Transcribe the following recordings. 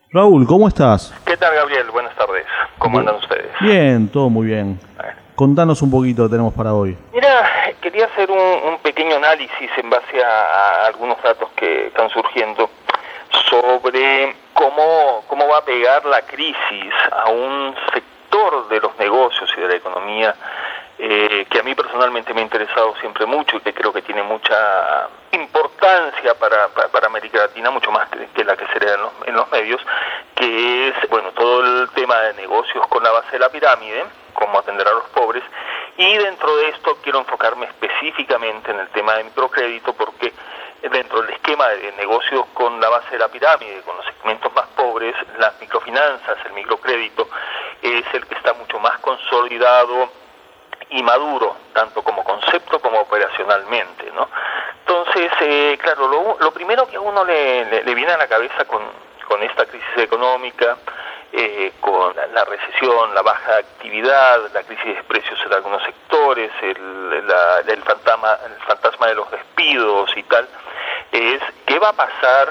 Raúl, ¿cómo estás? ¿Qué tal, Gabriel? Buenas tardes. ¿Cómo andan ustedes? Bien, todo muy bien. Contanos un poquito, tenemos para hoy. Mira, quería hacer un pequeño análisis en base a algunos datos que están surgiendo sobre cómo va a pegar la crisis a un sector de los negocios y de la economía que a mí personalmente me ha interesado siempre mucho y que creo que tiene mucha importancia para América Latina, mucho más que la que se le da en los medios, que es, bueno, todo el tema de negocios con la base de la pirámide, cómo atender a los pobres, y dentro de esto quiero enfocarme específicamente en el tema de microcrédito, porque dentro del esquema de negocios con la base de la pirámide, con los segmentos más pobres, las microfinanzas, el microcrédito, es el que está mucho más consolidado y maduro, tanto como concepto como operacionalmente, ¿no? Entonces, claro, lo primero que a uno le viene a la cabeza con esta crisis económica, con la recesión, la baja actividad, la crisis de precios en algunos sectores, el fantasma de los despidos y tal, es qué va a pasar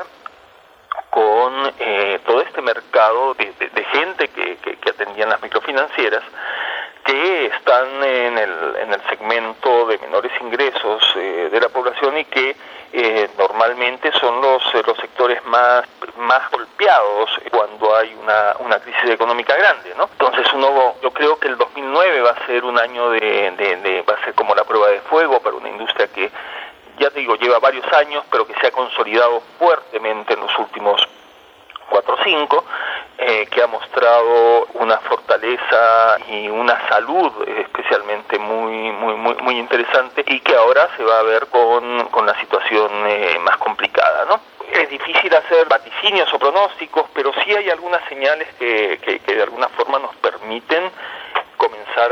con todo este mercado de gente que atendían las microfinancieras, que están en el segmento de menores ingresos de la población y que normalmente son los sectores más golpeados cuando hay una crisis económica grande, ¿no? Entonces yo creo que el 2009 va a ser un año va a ser como la prueba de fuego para una industria que, ya te digo, lleva varios años, pero que se ha consolidado fuertemente en los últimos 4 o 5, que ha mostrado una fortaleza y una salud especialmente muy interesante, y que ahora se va a ver con la situación más complicada, ¿no? Es difícil hacer vaticinios o pronósticos, pero sí hay algunas señales que de alguna forma nos permiten comenzar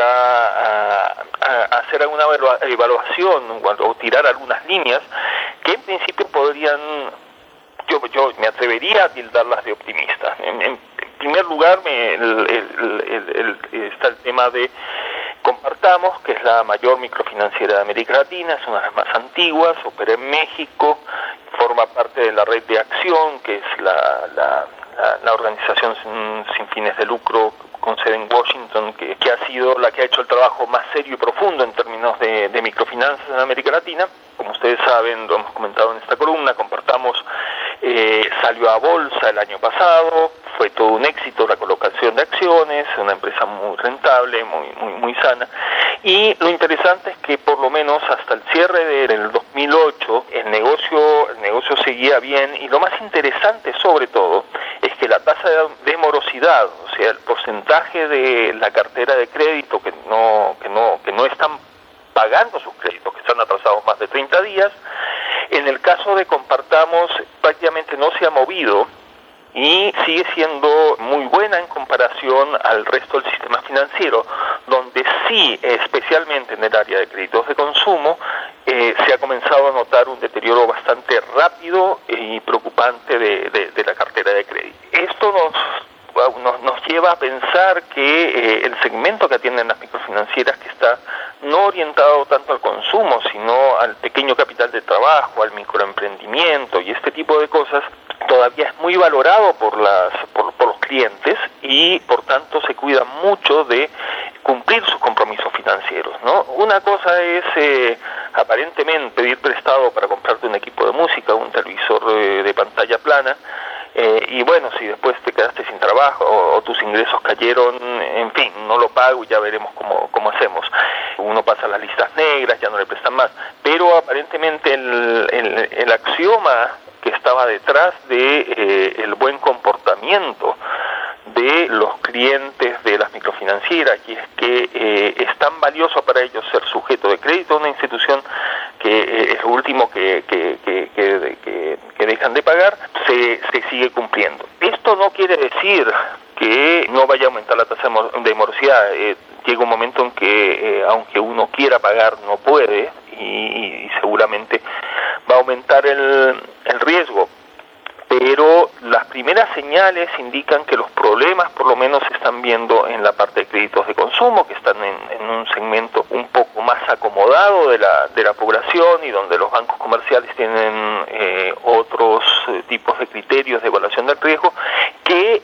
a hacer alguna evaluación o tirar algunas líneas que en principio podrían, yo me atrevería a tildarlas de optimistas. En primer lugar, está el tema de Compartamos, que es la mayor microfinanciera de América Latina, es una de las más antiguas, opera en México, forma parte de la red de acción, que es la organización sin fines de lucro con sede en Washington, que ha sido la que ha hecho el trabajo más serio y profundo en términos de microfinanzas en América Latina. Como ustedes saben, lo hemos comentado en esta columna, Compartamos salió a bolsa el año pasado, fue todo un éxito la colocación de acciones, una empresa muy rentable, muy sana, y lo interesante es que por lo menos hasta el cierre del 2008 el negocio seguía bien, y lo más interesante sobre todo es que la tasa de morosidad, o sea, el porcentaje de la cartera de crédito que no están pagando sus créditos, que están atrasados más de 30 días, en el caso de Compartamos prácticamente no se ha movido y sigue siendo muy buena en comparación al resto del sistema financiero, donde sí, especialmente en el área de créditos de consumo, se ha comenzado a notar un deterioro bastante rápido y preocupante de la cartera de crédito. Esto nos lleva a pensar que el segmento que atienden las microfinancieras, que está no orientado tanto al consumo, sino al pequeño capital de trabajo, al microemprendimiento y este tipo de cosas, todavía es muy valorado por los clientes, y por tanto se cuida mucho de cumplir sus compromisos financieros, ¿no? Una cosa es aparentemente pedir prestado para comprarte un equipo de música, un televisor de pantalla plana, y bueno, si después te quedaste sin trabajo o tus ingresos cayeron, en fin, no lo pago y ya veremos cómo hacemos. Uno pasa las listas negras, ya no le prestan más, pero aparentemente el axioma que estaba detrás de el buen comportamiento de los clientes de las microfinancieras, y es que es tan valioso para ellos ser sujeto de crédito a una institución que es lo último que dejan de pagar, se sigue cumpliendo. Esto no quiere decir que no vaya a aumentar la tasa de morosidad. Llega un momento en que aunque uno quiera pagar no puede, y seguramente va a aumentar el riesgo. Pero las primeras señales indican que los problemas por lo menos se están viendo en la parte de créditos de consumo, que están en un segmento un poco más acomodado de la población, y donde los bancos comerciales tienen otros tipos de criterios de evaluación del riesgo, que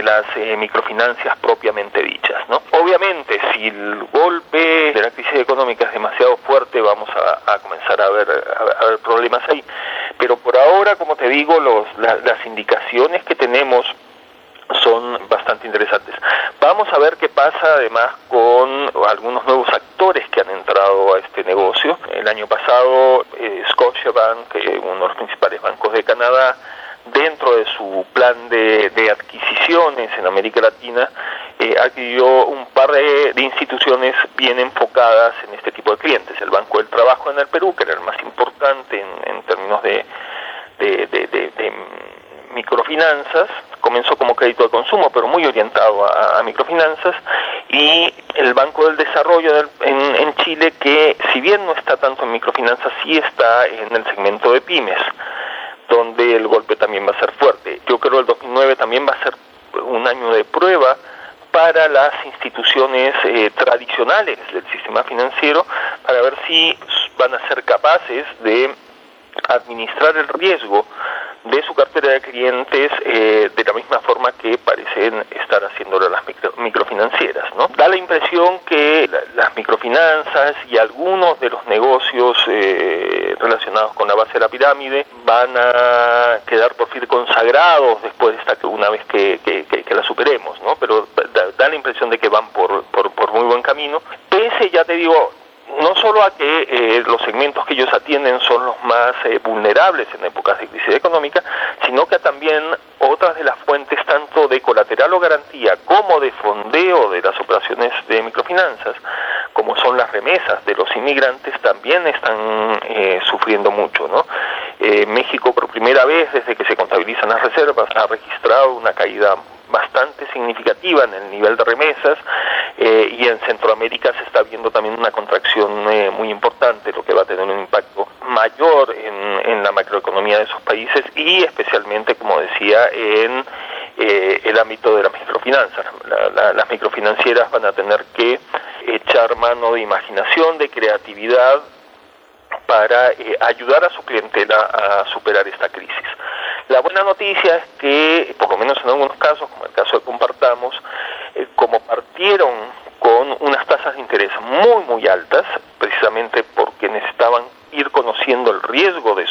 las microfinancias propiamente dichas, ¿no? Obviamente, si el golpe de la crisis económica es demasiado fuerte, vamos a comenzar a ver problemas ahí. Pero por ahora, como te digo, las indicaciones que tenemos son bastante interesantes. Vamos a ver qué pasa además con algunos nuevos actores que han entrado a este negocio. El año pasado, Scotiabank, uno de los principales bancos de Canadá, dentro de su plan de adquisiciones en América Latina, adquirió un par de instituciones bien enfocadas en este tipo de clientes. El Banco del Trabajo en el Perú, que era el más importante en términos de microfinanzas, comenzó como crédito de consumo, pero muy orientado a microfinanzas, y el Banco del Desarrollo en Chile, que si bien no está tanto en microfinanzas, sí está en el segmento de pymes, donde el golpe también va a ser fuerte. Yo creo que el 2009 también va a ser un año de prueba para las instituciones tradicionales del sistema financiero, para ver si van a ser capaces de administrar el riesgo de su cartera de clientes de la misma forma que parecen estar haciéndolo las microfinancieras, ¿no? Da la impresión que las microfinanzas y algunos de los negocios relacionados con la base de la pirámide van a quedar por fin consagrados después de una vez que la superemos, ¿no? Pero da la impresión de que van por muy buen camino, pese, ya te digo, no solo a que los segmentos que ellos atienden son los más vulnerables en épocas de crisis económica, sino que también otras de las fuentes, tanto de colateral o garantía como de fondeo de las operaciones de microfinanzas, como son las remesas de los inmigrantes, también están sufriendo mucho, ¿no? México, por primera vez desde que se contabilizan las reservas, ha registrado una caída bastante significativa en el nivel de remesas, y en Centroamérica se está viendo también una contracción muy importante, lo que va a tener un impacto mayor en la macroeconomía de esos países, y especialmente, como decía, en el ámbito de las microfinanzas. Las microfinancieras van a tener que echar mano de imaginación, de creatividad, para ayudar a su clientela a superar esta crisis. La buena noticia es que, por lo menos en algunos casos, como el caso de Compartamos, como partieron con unas tasas de interés muy muy altas, precisamente porque necesitaban ir conociendo el riesgo de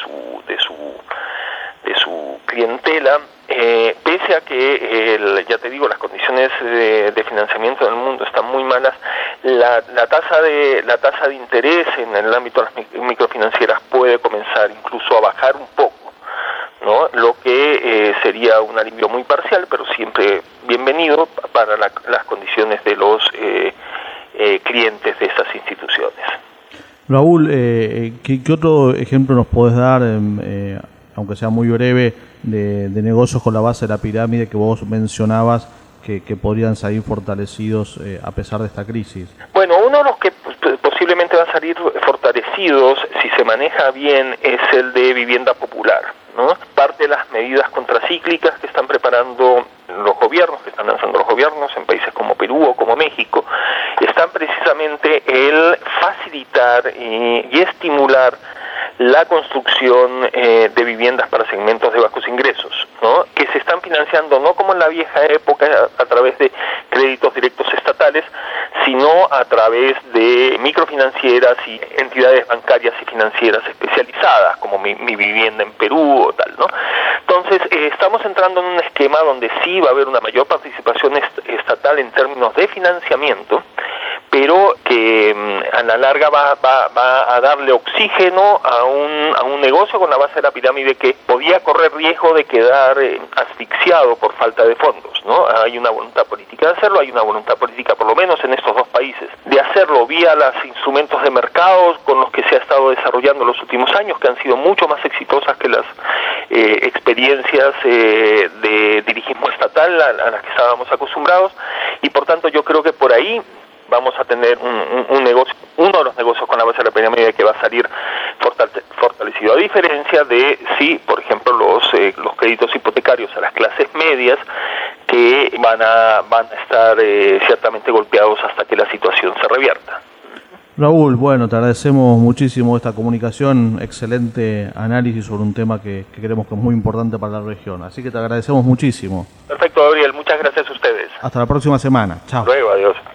su clientela, pese a que, ya te digo, las condiciones de financiamiento del mundo están muy malas, la tasa de interés en el ámbito de las microfinancieras puede comenzar incluso a bajar un poco, ¿no? Lo que sería un alivio muy parcial, pero siempre bienvenido para las condiciones de los clientes de esas instituciones. Raúl, ¿qué otro ejemplo nos podés dar, aunque sea muy breve, de negocios con la base de la pirámide que vos mencionabas que podrían salir fortalecidos a pesar de esta crisis? Bueno, uno de los que posiblemente va a salir fortalecidos, si se maneja bien, es el de vivienda popular, ¿no? Parte de las medidas contracíclicas que están preparando los gobiernos, que están lanzando los gobiernos en países como Perú o como México, están precisamente el facilitar y estimular la construcción de viviendas para segmentos de bajos ingresos, ¿no? Que se están financiando no como en la vieja época a través de créditos directos estatales, sino a través de microfinancieras y entidades bancarias y financieras especializadas, como Mi Vivienda en Perú o tal, ¿no? Entonces, estamos entrando en un esquema donde sí va a haber una mayor participación estatal en términos de financiamiento, pero que a la larga va a darle oxígeno a un negocio con la base de la pirámide que podía correr riesgo de quedar asfixiado por falta de fondos, ¿no? Hay una voluntad política de hacerlo, hay una voluntad política, por lo menos en estos dos países, de hacerlo vía los instrumentos de mercado con los que se ha estado desarrollando los últimos años, que han sido mucho más exitosas que las experiencias de dirigismo estatal a las que estábamos acostumbrados, y por tanto yo creo que por ahí vamos a tener un negocio, uno de los negocios con la base de la pirámide que va a salir fortalecido, a diferencia de, sí, por ejemplo, los créditos hipotecarios a las clases medias, que van a estar ciertamente golpeados hasta que la situación se revierta. Raúl, bueno, te agradecemos muchísimo esta comunicación, excelente análisis sobre un tema que creemos que es muy importante para la región, así que te agradecemos muchísimo. Perfecto. Perfecto, Gabriel. Muchas gracias a ustedes. Hasta la próxima semana. Chao. Luego, adiós.